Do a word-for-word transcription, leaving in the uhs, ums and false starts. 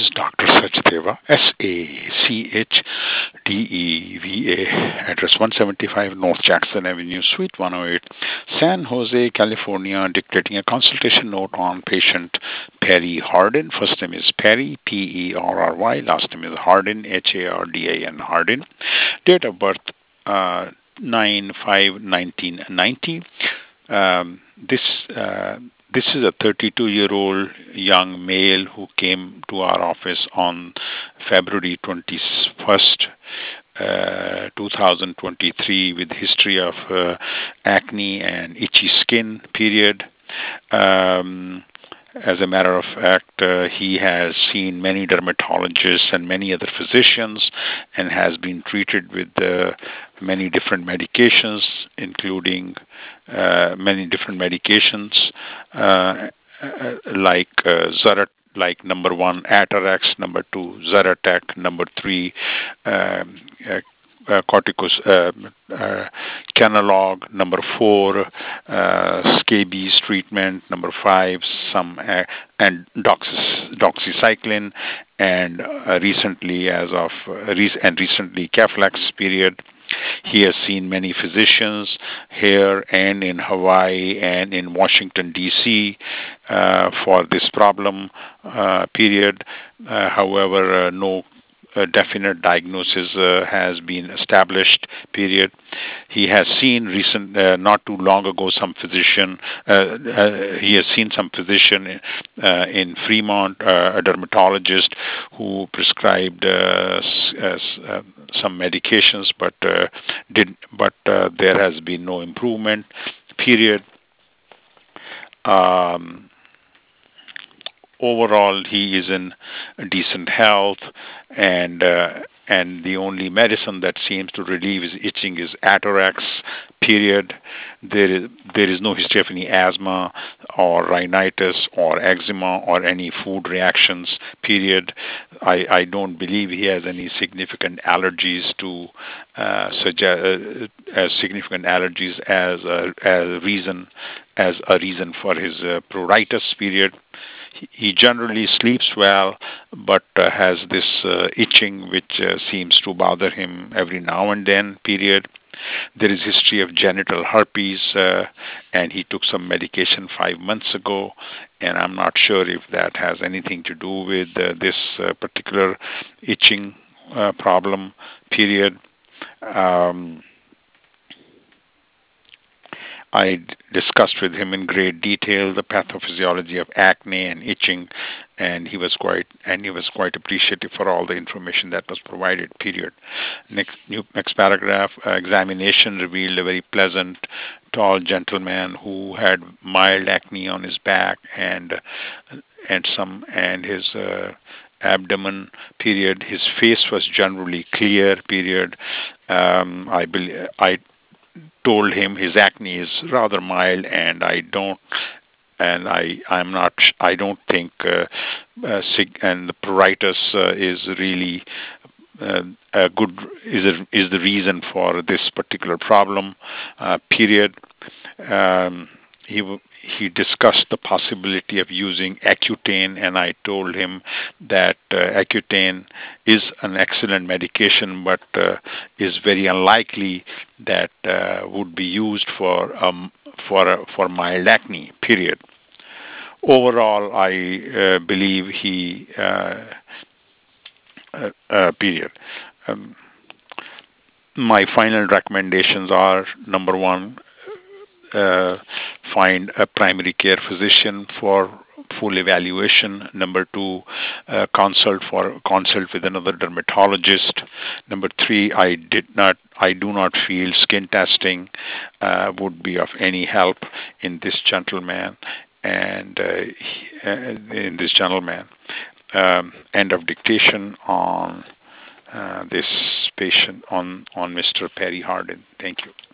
is Doctor Sachdeva, S A C H D E V A, address one seventy-five North Jackson Avenue, Suite one oh eight, San Jose, California, dictating a consultation note on patient Perry Hardin. First name is Perry, P E R R Y, last name is Hardin, H A R D A N, Hardin. Date of birth, uh, nine five nineteen ninety. Um, this uh, this is a thirty-two-year-old young male who came to our office on February twenty-first, uh, two thousand twenty-three, with history of uh, acne and itchy skin. Period. Um, as a matter of fact, uh, he has seen many dermatologists and many other physicians and has been treated with uh, many different medications, including uh, many different medications uh, uh, like uh, Zarat, like number one, Atarax, number two, Zaratec, number three, um, uh, uh, corticos, uh, uh, Canalog, number four, uh, scabies treatment, number five, some uh, and doxys, doxycycline, and uh, recently, as of uh, rec- and recently, Caflex. Period. He has seen many physicians here and in Hawaii and in Washington, D C uh, for this problem. Uh, period. Uh, however, uh, no a definite diagnosis uh, has been established. Period. He has seen recent, uh, not too long ago, some physician. Uh, uh, he has seen some physician uh, in Fremont, uh, a dermatologist, who prescribed uh, s- uh, s- uh, some medications, but uh, did but uh, there has been no improvement. Period. Um, Overall, he is in decent health, and uh, and the only medicine that seems to relieve his itching is Atarax. Period. There is there is no history of any asthma or rhinitis or eczema or any food reactions. Period. I, I don't believe he has any significant allergies to uh, suggest uh, as significant allergies as a, as a reason as a reason for his uh, pruritus. Period. He generally sleeps well, but uh, has this uh, itching which uh, seems to bother him every now and then. Period. There is history of genital herpes, uh, and he took some medication five months ago, and I'm not sure if that has anything to do with uh, this uh, particular itching uh, problem. Period. Um, I d- discussed with him in great detail the pathophysiology of acne and itching, and he was quite and he was quite appreciative for all the information that was provided. Period. Next, new, next paragraph. Uh, examination revealed a very pleasant, tall gentleman who had mild acne on his back and and some and his. Uh, abdomen. Period. His face was generally clear. Period. um, I believe I told him his acne is rather mild, and I don't and I I'm not sh- I don't think uh, uh, sig- and the pruritus uh, is really uh, a good is a, is the reason for this particular problem. Uh, period. Um, he w- he discussed the possibility of using Accutane, and I told him that uh, Accutane is an excellent medication, but uh, is very unlikely that uh, would be used for um, for uh, for mild acne. Period. Overall, I uh, believe he uh, uh, uh, period. Um, my final recommendations are: number one, uh, find a primary care physician for full evaluation. Number two, uh, consult for consult with another dermatologist. Number three, I did not I do not feel skin testing uh, would be of any help in this gentleman and uh, he- uh, in this gentleman. Um, end of dictation on uh, this patient on on Mister Perry Hardin. Thank you.